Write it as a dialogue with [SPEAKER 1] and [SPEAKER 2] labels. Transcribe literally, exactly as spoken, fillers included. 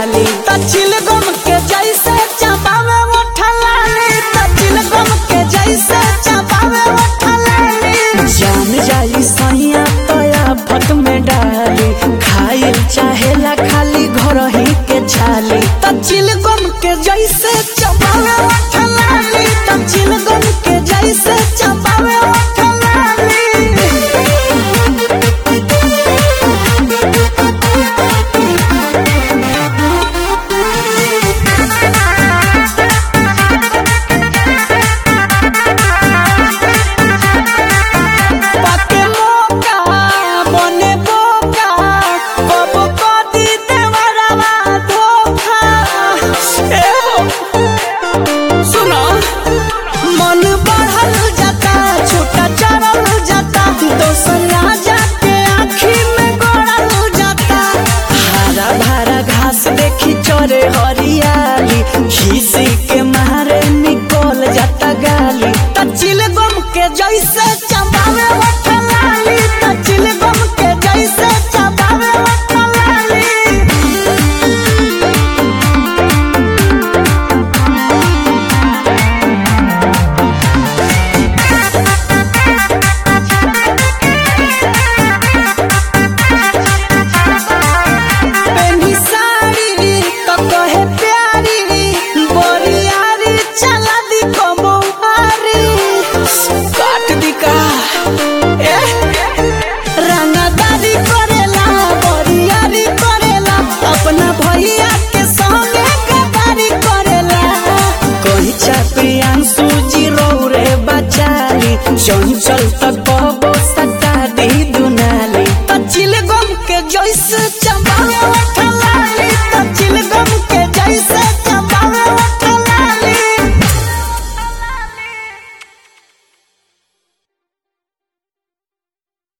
[SPEAKER 1] जाली तचिल गम के जैसे चबावे उठलाली तचिल गम के जैसे चबावे उठलाली जान जाई सैया तया फट में डाली खाइल चाहेला खाली घर ही के छाली तचिल गम के जैसे चबावे उठलाली तचिल गम के जैसे चबावे